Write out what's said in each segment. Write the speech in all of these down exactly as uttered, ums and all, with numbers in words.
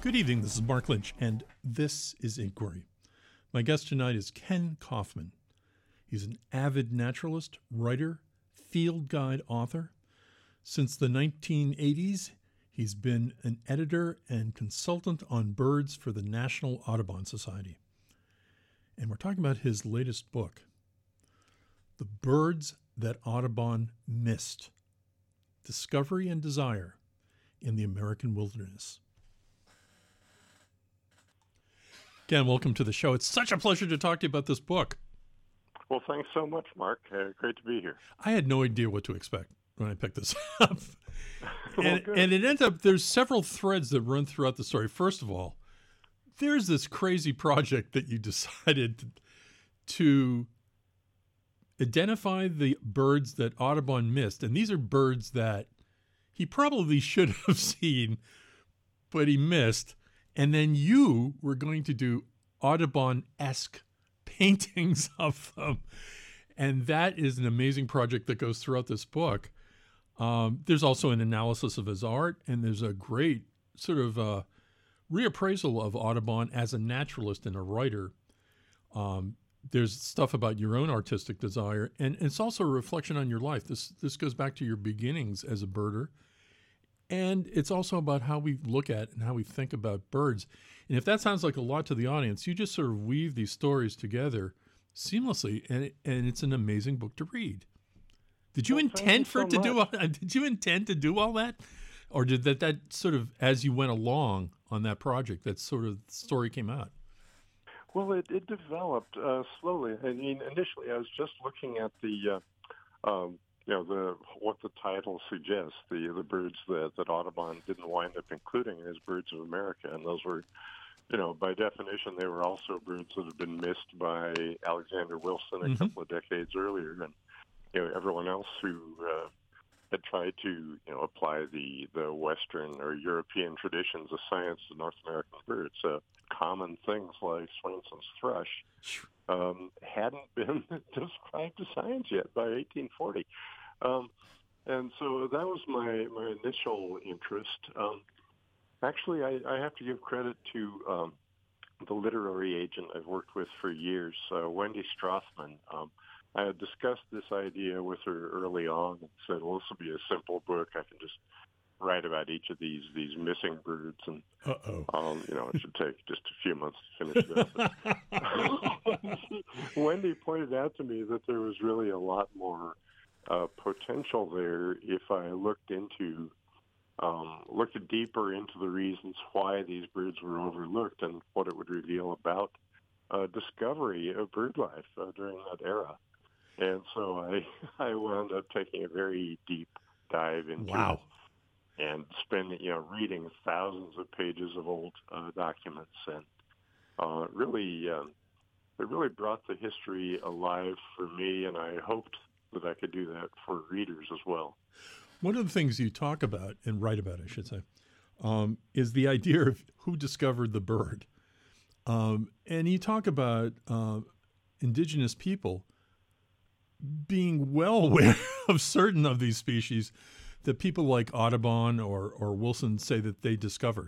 Good evening, this is Mark Lynch, and this is Inquiry. My guest tonight is Ken Kaufman. He's an avid naturalist, writer, field guide author. Since the nineteen eighties, he's been an editor and consultant on birds for the National Audubon Society. And we're talking about his latest book, The Birds That Audubon Missed: Discovery and Desire in the American Wilderness. Ken, welcome to the show. It's such a pleasure to talk to you about this book. Well, thanks so much, Mark. Uh, great to be here. I had no idea what to expect when I picked this up. well, and, and it ends up, there's several threads that run throughout the story. First of all, there's this crazy project that you decided to, to identify the birds that Audubon missed. And these are birds that he probably should have seen, but he missed. And then you were going to do Audubon-esque paintings of them. And that is an amazing project that goes throughout this book. Um, there's also an analysis of his art, and there's a great sort of uh, reappraisal of Audubon as a naturalist and a writer. Um, there's stuff about your own artistic desire, and, and it's also a reflection on your life. This this goes back to your beginnings as a birder. And it's also about how we look at and how we think about birds. And if that sounds like a lot to the audience, you just sort of weave these stories together seamlessly, and it, and it's an amazing book to read. Did you well, intend for so it to much. do all, did you intend to do all that? Or did that, that sort of, as you went along on that project, that sort of story came out? Well, it, it developed uh, slowly. I mean, initially I was just looking at the uh, um, you know, the what the title suggests, the the birds that, that Audubon didn't wind up including as Birds of America. And those were, you know, by definition, they were also birds that had been missed by Alexander Wilson a mm-hmm. couple of decades earlier. And, you know, everyone else who uh, had tried to, you know, apply the, the Western or European traditions of science to North American birds. Uh, common things like Swainson's thrush um, hadn't been described to science yet by eighteen forty. Um, and so that was my, my initial interest. Um, actually, I, I have to give credit to um, the literary agent I've worked with for years, uh, Wendy Strothman. Um, I had discussed this idea with her early on and said, well, this will be a simple book. I can just write about each of these these missing birds, and um, you know, it should take just a few months to finish that. Wendy pointed out to me that there was really a lot more uh, potential there if I looked into um, looked deeper into the reasons why these birds were overlooked and what it would reveal about uh, discovery of bird life uh, during that era. And so I I wound up taking a very deep dive into wow. it. And spending, you know, reading thousands of pages of old uh, documents, and uh, really, um, it really brought the history alive for me, and I hoped that I could do that for readers as well. One of the things you talk about, and write about, I should say, um, is the idea of who discovered the bird. Um, and you talk about uh, indigenous people being well aware of certain of these species that people like Audubon or, or Wilson say that they discovered.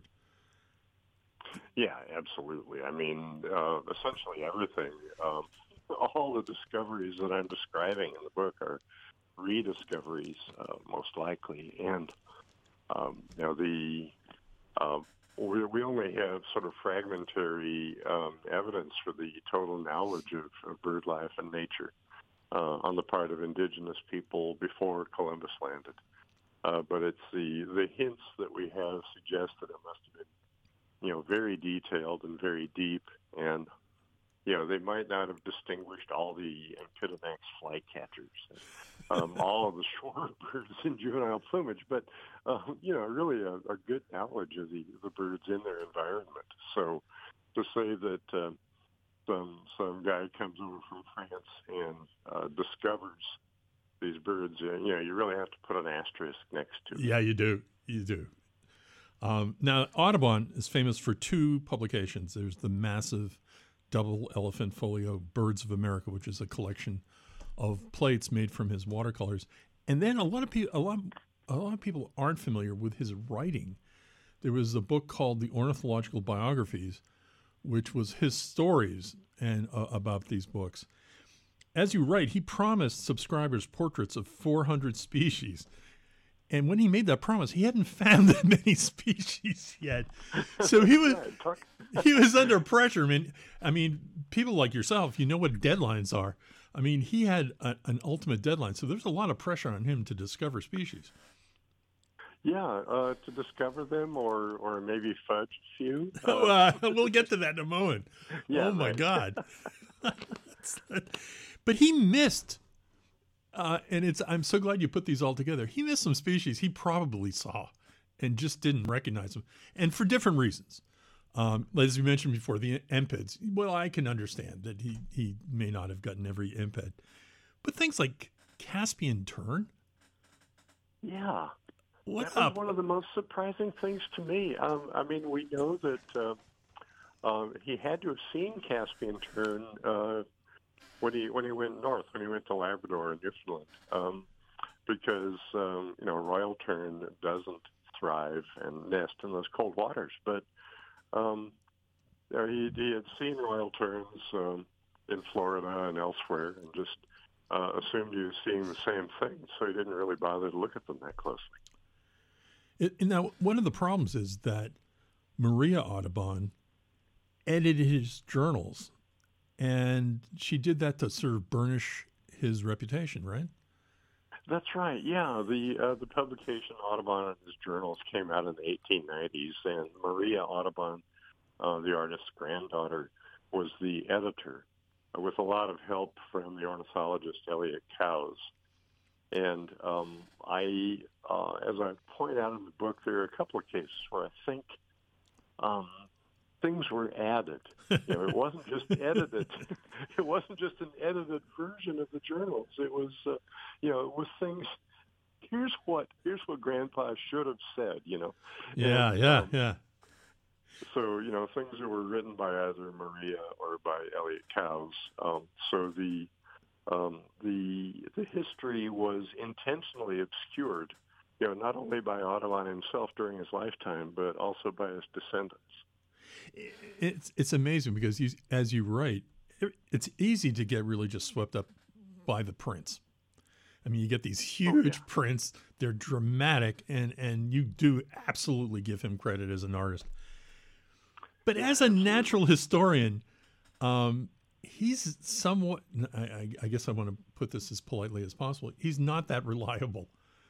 Yeah, absolutely. I mean, uh, essentially everything. Um, all the discoveries that I'm describing in the book are rediscoveries, uh, most likely. And, um, you know, the uh, we, we only have sort of fragmentary um, evidence for the total knowledge of, of bird life and nature uh, on the part of indigenous people before Columbus landed. Uh, but it's the, the hints that we have suggest that it must have been, you know, very detailed and very deep. And, you know, they might not have distinguished all the Empidonax flycatchers, um, all of the shorebirds in juvenile plumage, but, uh, you know, really a, a good knowledge of the, the birds in their environment. So to say that uh, some, some guy comes over from France and uh, discovers these birds, uh, you know, you really have to put an asterisk next to it. Yeah, you do. You do. Um, now, Audubon is famous for two publications. There's the massive double elephant folio Birds of America, which is a collection of plates made from his watercolors. And then a lot of people, a lot, a lot of people aren't familiar with his writing. there was a book called The Ornithological Biographies, which was his stories and uh, about these books. As you write, he promised subscribers portraits of four hundred species. And when he made that promise, he hadn't found that many species yet. So he was he was under pressure. I mean, I mean, people like yourself, you know what deadlines are. I mean, he had a, an ultimate deadline. So there's a lot of pressure on him to discover species. Yeah, uh, to discover them or, or maybe fudge a few. Uh, oh, uh, we'll get to that in a moment. Yeah, oh, my right. God. But he missed, uh, and it's. I'm so glad you put these all together. He missed some species he probably saw and just didn't recognize them, and for different reasons. Um, as you mentioned before, the empids. Well, I can understand that he, he may not have gotten every empid. But things like Caspian tern? Yeah. What that up? was one of the most surprising things to me. Um, I mean, we know that uh, uh, he had to have seen Caspian tern uh, when he when he went north, when he went to Labrador and Newfoundland, um, because um, you know royal tern doesn't thrive and nest in those cold waters. But um, you know, he he had seen royal terns um, in Florida and elsewhere, and just uh, assumed he was seeing the same thing. So he didn't really bother to look at them that closely. It, now, one of the problems is that Maria Audubon edited his journals, and she did that to sort of burnish his reputation, right? That's right. Yeah, the uh, the publication Audubon and his journals came out in the eighteen nineties, and Maria Audubon, uh, the artist's granddaughter, was the editor, uh, with a lot of help from the ornithologist Elliot Cowes. And um, I, uh, as I point out in the book, there are a couple of cases where I think um, things were added. You know, it wasn't just edited. It wasn't just an edited version of the journals. It was, uh, you know, it was things. Here's what here's what Grandpa should have said. You know. Yeah, and, yeah, um, yeah. So you know, things that were written by either Maria or by Elliot Cowes. Um, so the Um, the the history was intentionally obscured, you know, not only by Audubon himself during his lifetime, but also by his descendants. It's it's amazing because you, as you write, it, it's easy to get really just swept up by the prints. I mean, you get these huge oh, yeah. prints; they're dramatic, and and you do absolutely give him credit as an artist. But Yeah, as a absolutely. natural historian, um, he's somewhat, I, I, I guess I want to put this as politely as possible. He's not that reliable.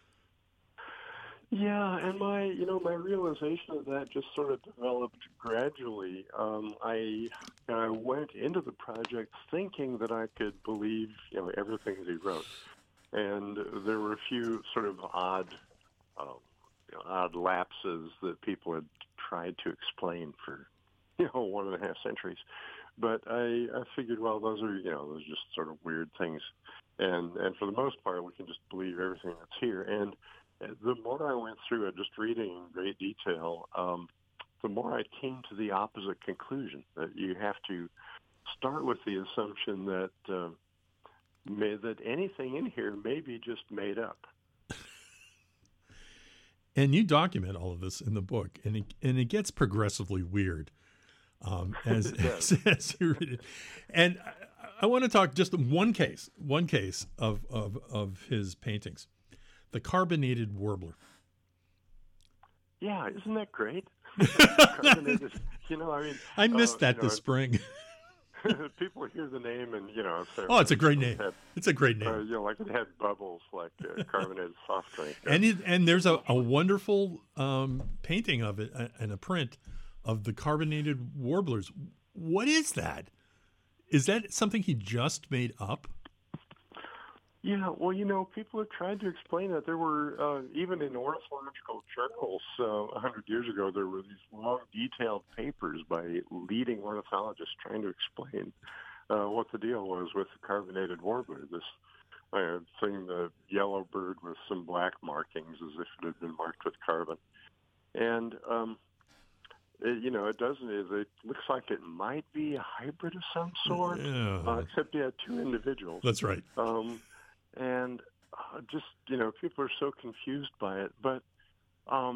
Yeah, and my, you know, my realization of that just sort of developed gradually. Um, I, I went into the project thinking that I could believe, you know, everything that he wrote, and there were a few sort of odd, um, you know, odd lapses that people had tried to explain for, you know, one and a half centuries. But I, I figured, well, those are, you know, those are just sort of weird things. And and for the most part, we can just believe everything that's here. And the more I went through it, just reading in great detail, um, the more I came to the opposite conclusion, that you have to start with the assumption that uh, may, that anything in here may be just made up. And you document all of this in the book, and it, and it gets progressively weird. Um, as, as, as you read it. And I, I want to talk just one case, one case of, of, of his paintings, the carbonated warbler. Yeah, isn't that great? Carbonated, you know, I mean, I missed uh, that you this know, spring. people hear the name and, you know, say, oh, it's a great name. Had, it's a great name. Uh, you know, like it had bubbles, like uh, carbonated soft drink. And it, and there's a, a wonderful um, painting of it uh, and a print of the carbonated warblers. What is that? Is that something he just made up? Yeah, well, you know, people have tried to explain that. There were, uh, even in ornithological journals uh, one hundred years ago, there were these long, detailed papers by leading ornithologists trying to explain uh, what the deal was with the carbonated warbler, this uh, thing, the yellow bird with some black markings as if it had been marked with carbon. And, um, It, you know, it doesn't. It, it looks like it might be a hybrid of some sort, Yeah. uh, except you had two individuals. That's right. Um, and uh, just, you know, people are so confused by it. But um,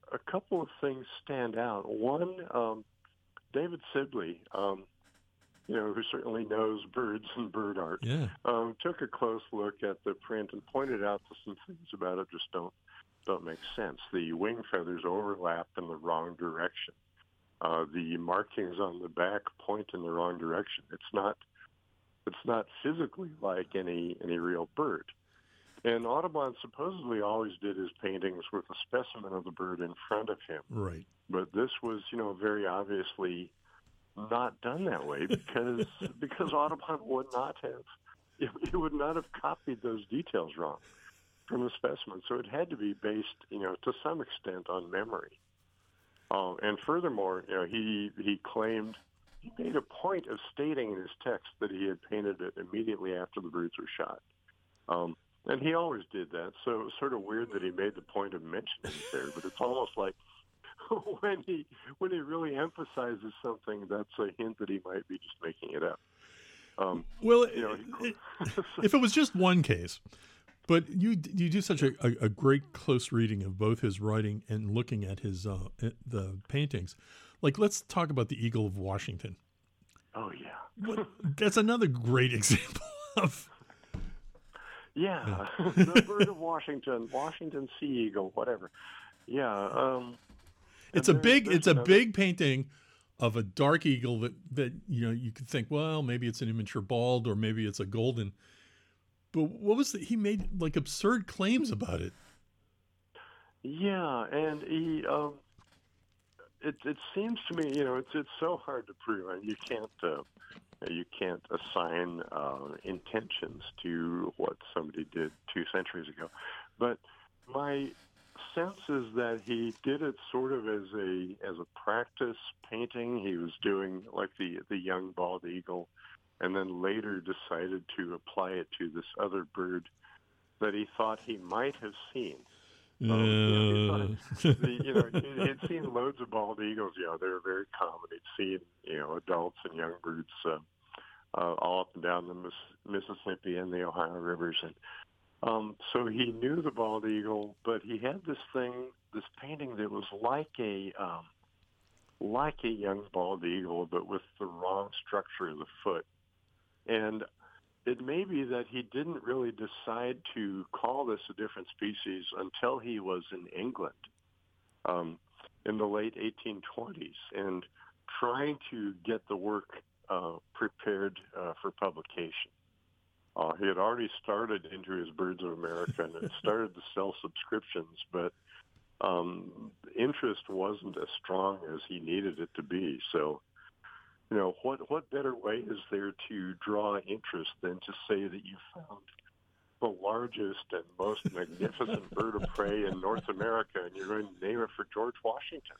a couple of things stand out. One, um, David Sibley, um, you know, who certainly knows birds and bird art, Yeah. um, took a close look at the print and pointed out that some things about it just don't don't make sense. The wing feathers overlap in the wrong direction. Uh, the markings on the back point in the wrong direction. It's not it's not physically like any any real bird. And Audubon supposedly always did his paintings with a specimen of the bird in front of him. Right. But this was, you know, very obviously not done that way because because Audubon would not have it would not have copied those details wrong from the specimen. So it had to be based, you know, to some extent on memory. Uh, and furthermore, you know, he he claimed he made a point of stating in his text that he had painted it immediately after the birds were shot. Um, and he always did that, so it was sort of weird that he made the point of mentioning it there. But it's almost like when he when he really emphasizes something, that's a hint that he might be just making it up. Um, well, you know, it, if it was just one case, but you you do such a, a, a great close reading of both his writing and looking at his uh, the paintings. Like, let's talk about the Eagle of Washington. Oh yeah, what, that's another great example of. Yeah, the bird of Washington, Washington sea eagle, whatever. Yeah, um, it's a big, it's a big painting of a dark eagle that that you know you could think, well, maybe it's an immature bald or maybe it's a golden. But what was the, he made like absurd claims about it? Yeah, and he, um, it it seems to me, you know, it's it's so hard to prove, and you can't. Uh, You can't assign uh, intentions to what somebody did two centuries ago. But my sense is that he did it sort of as a as a practice painting. He was doing like the, the young bald eagle, and then later decided to apply it to this other bird that he thought he might have seen. Um, uh. you know, he thought, the, you know, he, he'd seen loads of bald eagles. You know, they were very common. He'd seen, you know, adults and young birds uh, uh, all up and down the Miss, Mississippi and the Ohio rivers, and um, so he knew the bald eagle. But he had this thing, this painting that was like a um, like a young bald eagle, but with the wrong structure of the foot, and it may be that he didn't really decide to call this a different species until he was in England um, in the late eighteen twenties and trying to get the work uh, prepared uh, for publication. Uh, he had already started into his Birds of America and had started to sell subscriptions, but um, interest wasn't as strong as he needed it to be. So, you know, what what better way is there to draw interest than to say that you found the largest and most magnificent bird of prey in North America, and you're going to name it for George Washington?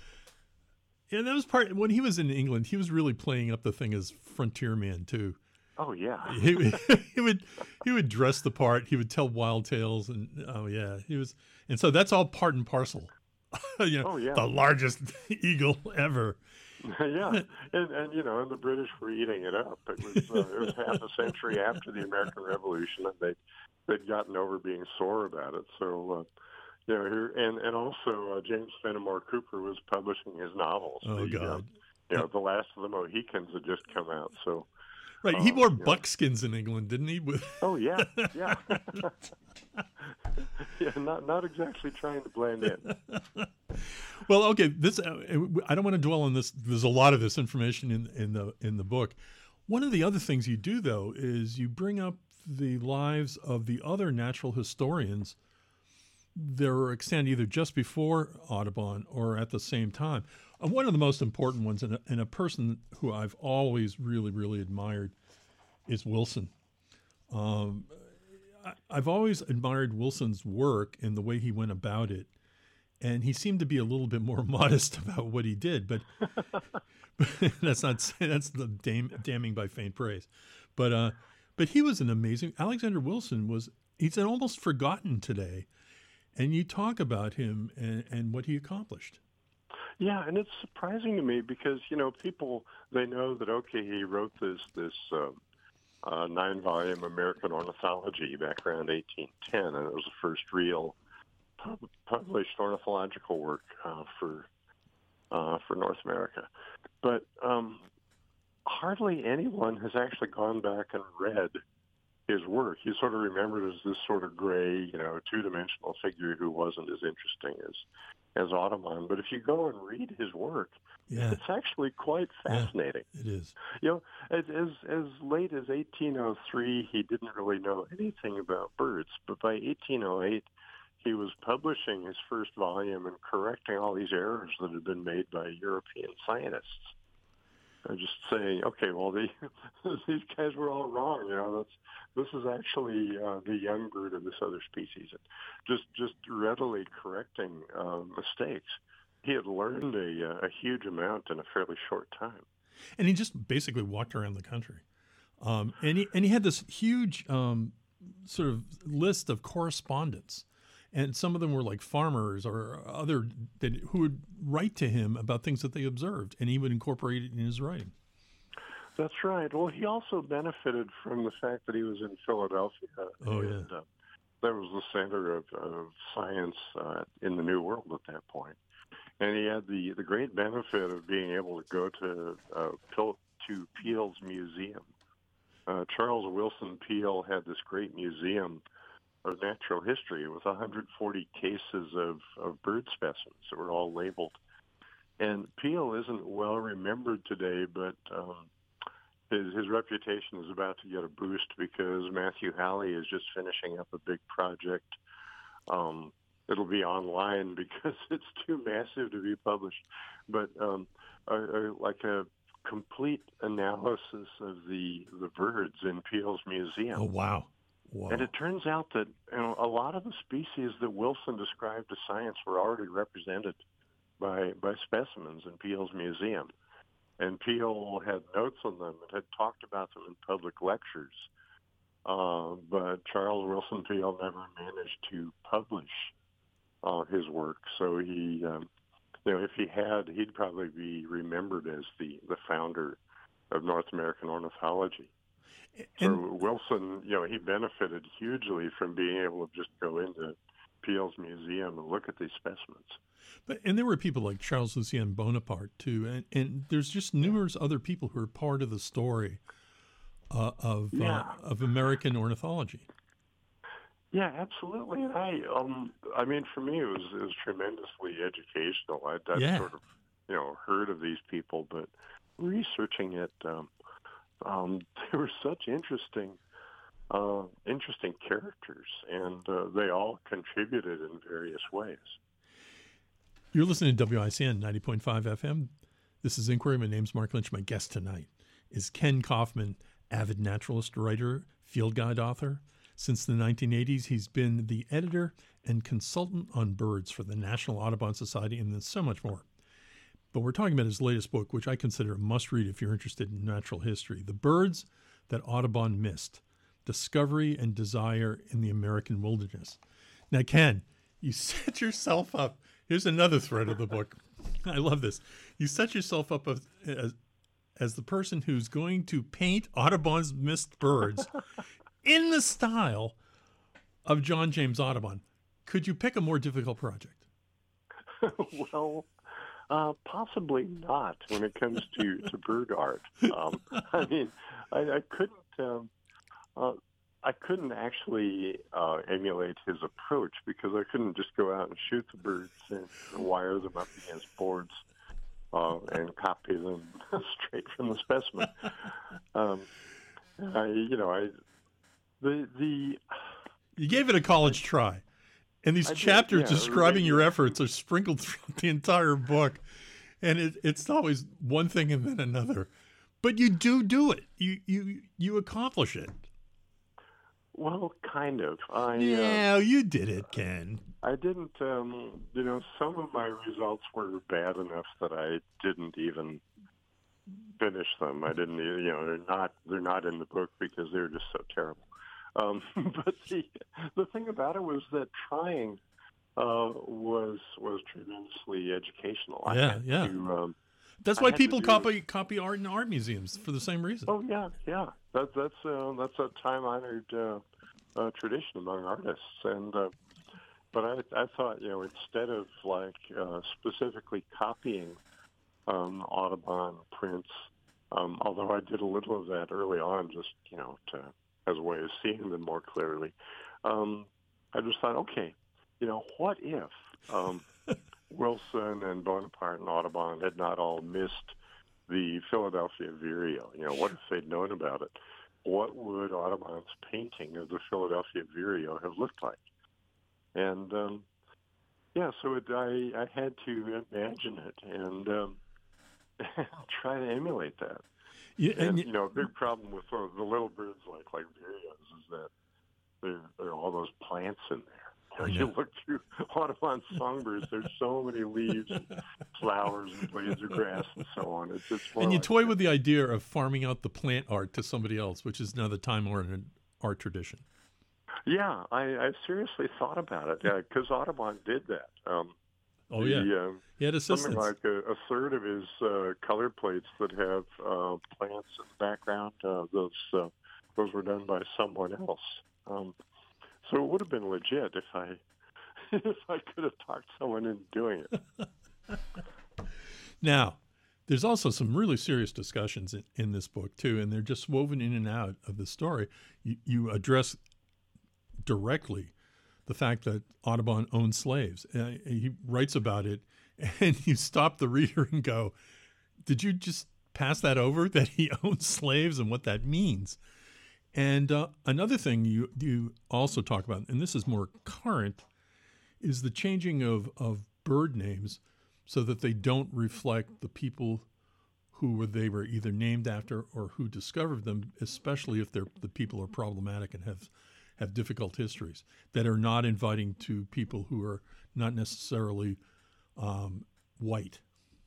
Yeah, that was part, when he was in England, he was really playing up the thing as frontierman too. Oh yeah. he, he would he would dress the part, he would tell wild tales, and oh yeah, he was, and so that's all part and parcel. you know, oh yeah. The largest eagle ever. yeah, and, and you know, and the British were eating it up. It was uh, it was half a century after the American Revolution, and they they'd gotten over being sore about it. So, uh, you know, here and and also uh, James Fenimore Cooper was publishing his novels. Oh the, God! Uh, you know, The Last of the Mohicans had just come out. So, right, he uh, wore you buckskins know. in England, didn't he? oh yeah, yeah, yeah. Not not exactly trying to blend in. Well, okay. This uh, I don't want to dwell on this. There's a lot of this information in in the in the book. One of the other things you do, though, is you bring up the lives of the other natural historians that were extant either just before Audubon or at the same time. And one of the most important ones, and a, and a person who I've always really, really admired, is Wilson. Um, I, I've always admired Wilson's work and the way he went about it. And he seemed to be a little bit more modest about what he did, but, but that's not that's the dam, damning by faint praise. But uh, but he was an amazing Alexander Wilson was he's an almost forgotten today, and you talk about him and, and what he accomplished. Yeah, and it's surprising to me because you know people they know that okay he wrote this this uh, uh, nine volume American Ornithology back around eighteen ten, and it was the first real pub- published ornithological work uh, for uh, for North America. But um, hardly anyone has actually gone back and read his work. He's sort of remembered as this sort of gray, you know, two-dimensional figure who wasn't as interesting as as Audubon. But if you go and read his work, Yeah. it's actually quite fascinating. Yeah, it is. You know, as, as as late as eighteen oh three, he didn't really know anything about birds. But by eighteen oh eight, he was publishing his first volume and correcting all these errors that had been made by European scientists. Uh, just saying, okay, well, the, these guys were all wrong. You know, that's this is actually uh, the young bird of this other species. And just just readily correcting uh, mistakes. He had learned a, a huge amount in a fairly short time. And he just basically walked around the country. Um, and, he, and he had this huge um, sort of list of correspondence. And some of them were like farmers or other that who would write to him about things that they observed, and he would incorporate it in his writing. That's right. Well, he also benefited from the fact that he was in Philadelphia. Oh, and, yeah. Uh, that was the center of, of science uh, in the New World at that point. And he had the, the great benefit of being able to go to uh, Pil- to Peale's museum. Uh, Charles Wilson Peale had this great museum of natural history with one hundred forty cases of, of bird specimens that were all labeled. And Peale isn't well remembered today, but um, his, his reputation is about to get a boost because Matthew Halley is just finishing up a big project. Um, it'll be online because it's too massive to be published. But um, a, a, like a complete analysis of the, the birds in Peale's museum. Oh, wow. Wow. And it turns out that you know, a lot of the species that Wilson described to science were already represented by by specimens in Peale's museum. And Peale had notes on them and had talked about them in public lectures. Uh, but Charles Wilson Peale never managed to publish uh, his work. So he, um, you know, if he had, he'd probably be remembered as the, the founder of North American ornithology. So and, Wilson, you know, he benefited hugely from being able to just go into Peale's museum and look at these specimens. But and there were people like Charles Lucien Bonaparte too, and, and there's just numerous other people who are part of the story uh, of yeah. uh, of American ornithology. Yeah, absolutely. And I, um, I mean, for me, it was it was tremendously educational. I'd, I'd yeah. sort of, you know, heard of these people, but researching it. Um, Um, they were such interesting, uh, interesting characters, and uh, they all contributed in various ways. You're listening to W I C N ninety point five F M. This is Inquiry. My name's Mark Lynch. My guest tonight is Ken Kaufman, avid naturalist, writer, field guide author. Since the nineteen eighties, he's been the editor and consultant on birds for the National Audubon Society, and then so much more. But we're talking about his latest book, which I consider a must-read if you're interested in natural history, The Birds That Audubon Missed, Discovery and Desire in the American Wilderness. Now, Ken, you set yourself up. Here's another thread of the book. I love this. You set yourself up as, as, as the person who's going to paint Audubon's missed birds in the style of John James Audubon. Could you pick a more difficult project? Well... Uh, possibly not when it comes to, to bird art. Um, I mean, I, I couldn't. Um, uh, I couldn't actually uh, emulate his approach because I couldn't just go out and shoot the birds and wire them up against boards uh, and copy them straight from the specimen. Um, I, you know, I the the. You gave it a college try. And these I chapters did, yeah, describing your efforts are sprinkled throughout the entire book. And it, it's always one thing and then another. But you do do it. You you you accomplish it. Well, kind of. I, yeah, uh, you did it, Ken. I didn't, um, you know, some of my results were bad enough that I didn't even finish them. I didn't, you know, they're not, they're not in the book because they're just so terrible. Um, but the the thing about it was that trying uh, was was tremendously educational. I yeah, had yeah. To, um, that's I why people do, copy copy art in art museums for the same reason. Oh yeah, yeah. That, that's uh, that's a time honored uh, uh, tradition among artists, and uh, but I, I thought, you know, instead of like uh, specifically copying um, Audubon prints, um, although I did a little of that early on, just you know, to as a way of seeing them more clearly, um, I just thought, okay, you know, what if um, Wilson and Bonaparte and Audubon had not all missed the Philadelphia Vireo? You know, what if they'd known about it? What would Audubon's painting of the Philadelphia Vireo have looked like? And um, yeah, so it, I, I had to imagine it and um, try to emulate that. Yeah, and, and you know, a big problem with uh, the little birds like like vireos is that there, there are all those plants in there. You, know, you look through Audubon songbirds, there's so many leaves, and flowers, and blades of grass, and so on. It's just and you like toy that. with the idea of farming out the plant art to somebody else, which is now the time-honored art tradition. Yeah, I, I seriously thought about it because uh, Audubon did that. Um, oh the, yeah, uh, he had assistants. Something like a, a third of his uh, color plates that have uh, plants in the background. Uh, those uh, those were done by someone else. Um, so it would have been legit if I if I could have talked someone into doing it. Now, there's also some really serious discussions in, in this book too, and they're just woven in and out of the story. You, you address directly the fact that Audubon owned slaves. Uh, he writes about it, and you stop the reader and go, did you just pass that over, that he owned slaves and what that means? And uh, another thing you, you also talk about, and this is more current, is the changing of, of bird names so that they don't reflect the people who were, they were either named after or who discovered them, especially if they're, the people are problematic and have have difficult histories, that are not inviting to people who are not necessarily um, white.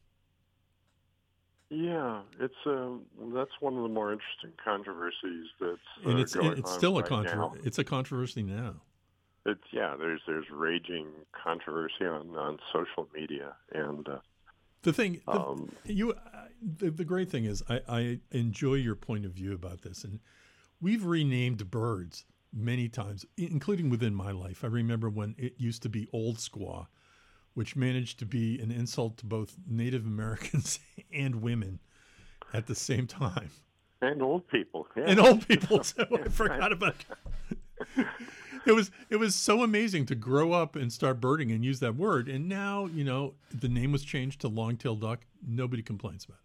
Yeah, it's uh, that's one of the more interesting controversies that's uh, and it's going it's on still a right controversy. now. It's a controversy now. It's yeah, there's there's raging controversy on, on social media, and uh, the thing the, um, you uh, the, the great thing is I, I enjoy your point of view about this, and we've renamed birds many times, including within my life. I remember when it used to be old squaw, which managed to be an insult to both Native Americans and women at the same time. And old people. Yeah. And old people, too. I forgot about it. It was, it was so amazing to grow up and start birding and use that word. And now, you know, the name was changed to long-tailed duck. Nobody complains about it.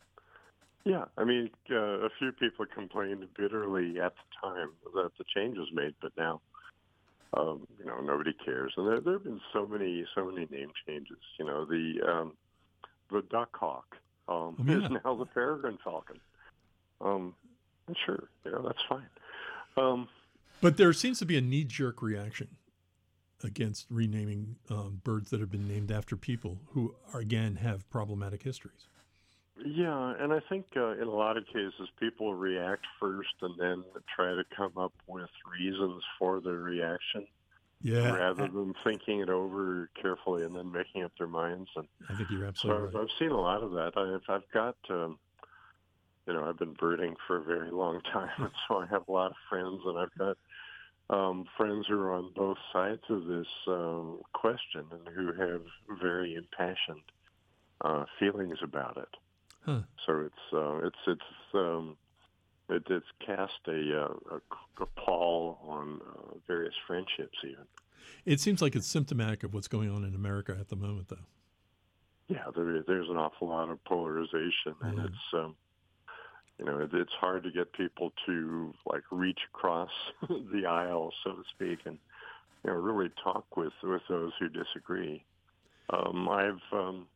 Yeah, I mean, uh, a few people complained bitterly at the time that the change was made, but now, um, you know, nobody cares. And there, there have been so many, so many name changes. You know, the um, the duck hawk um, Oh, yeah. is now the peregrine falcon. Um, and sure, you know, that's fine. Um, but there seems to be a knee-jerk reaction against renaming um, birds that have been named after people who, are, again, have problematic histories. Yeah, and I think uh, in a lot of cases people react first and then try to come up with reasons for their reaction, yeah, rather than thinking it over carefully and then making up their minds. And I think you're absolutely so right. I've seen a lot of that. I've, I've got, um, you know, I've been birding for a very long time, and so I have a lot of friends, and I've got um, friends who are on both sides of this um, question and who have very impassioned uh, feelings about it. Huh. So it's uh, it's it's um, it, it's cast a, uh, a, a pall on uh, various friendships even. It seems like it's symptomatic of what's going on in America at the moment, though. Yeah, there, there's an awful lot of polarization, and Yeah. it's um, you know it, it's hard to get people to like reach across the aisle, so to speak, and you know really talk with, with those who disagree. Um, I've um,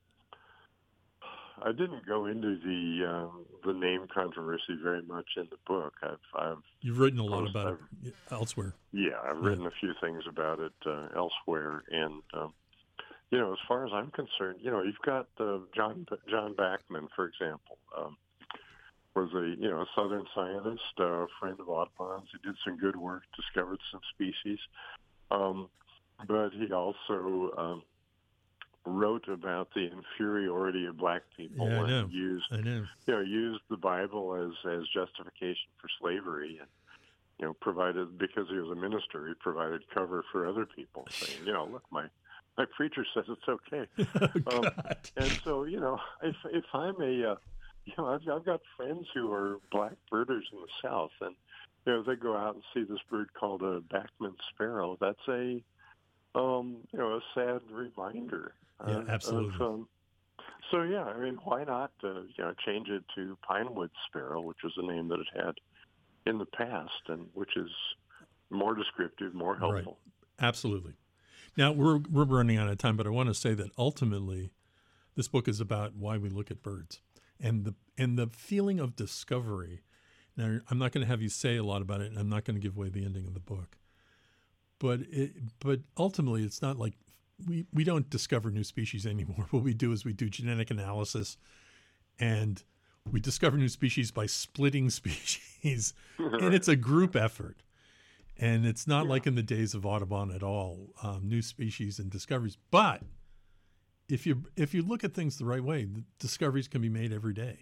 I didn't go into the uh, the name controversy very much in the book. I've, I've You've written a lot post, about I've, it elsewhere. Yeah, I've written a few things about it uh, elsewhere, and um, you know, as far as I'm concerned, you know, you've got uh, John John Bachman, for example, um, was a you know a Southern scientist, a uh, friend of Audubon's. He did some good work, discovered some species, um, but he also um, wrote about the inferiority of black people Yeah, I know. and used I know. you know used the Bible as as justification for slavery, and you know, provided, because he was a minister, he provided cover for other people, saying, you know, look, my my preacher says it's okay. Oh, um, and so, you know, if if I'm a, uh, you know, I've, I've got friends who are black birders in the South, and you know, they go out and see this bird called a Bachman sparrow. That's a, um, you know, a sad reminder. Yeah, uh, absolutely. Of, um, so yeah, I mean, why not, uh, you know, change it to pinewood sparrow, which was the name that it had in the past, and which is more descriptive, more helpful. Right. Absolutely. Now we're we're running out of time, but I want to say that ultimately, this book is about why we look at birds and the and the feeling of discovery. Now, I'm not going to have you say a lot about it, and I'm not going to give away the ending of the book. But it, but ultimately, it's not like we, we don't discover new species anymore. What we do is we do genetic analysis, and we discover new species by splitting species, and it's a group effort. And it's not yeah. like in the days of Audubon at all, um, new species and discoveries. But if you if you look at things the right way, the discoveries can be made every day.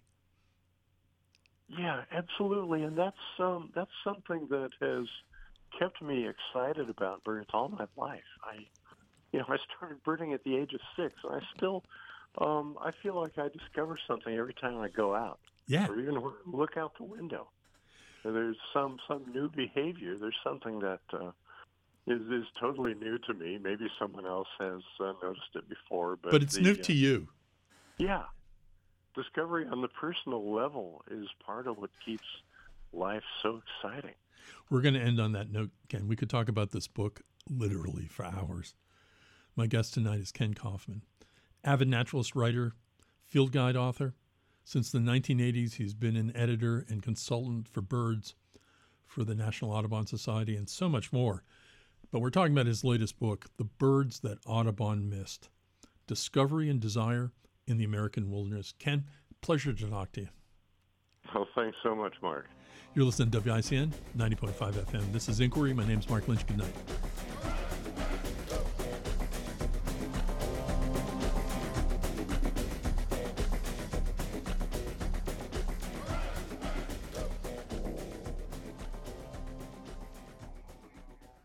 Yeah, absolutely, and that's um, that's something that has kept me excited about birds all my life. I, you know, I started birding at the age of six, and I still, um, I feel like I discover something every time I go out. Yeah. Or even look out the window. There's some some new behavior. There's something that uh, is is totally new to me. Maybe someone else has uh, noticed it before, but but it's the, new uh, to you. Yeah. Discovery on the personal level is part of what keeps life so exciting. We're going to end on that note, Ken. We could talk about this book literally for hours. My guest tonight is Ken Kaufman, avid naturalist, writer, field guide author. Since the nineteen eighties, he's been an editor and consultant for birds for the National Audubon Society and so much more. But we're talking about his latest book, The Birds That Audubon Missed, Discovery and Desire in the American Wilderness. Ken, pleasure to talk to you. Well, thanks so much, Mark. You're listening to W I C N ninety point five F M. This is Inquiry. My name's Mark Lynch. Good night.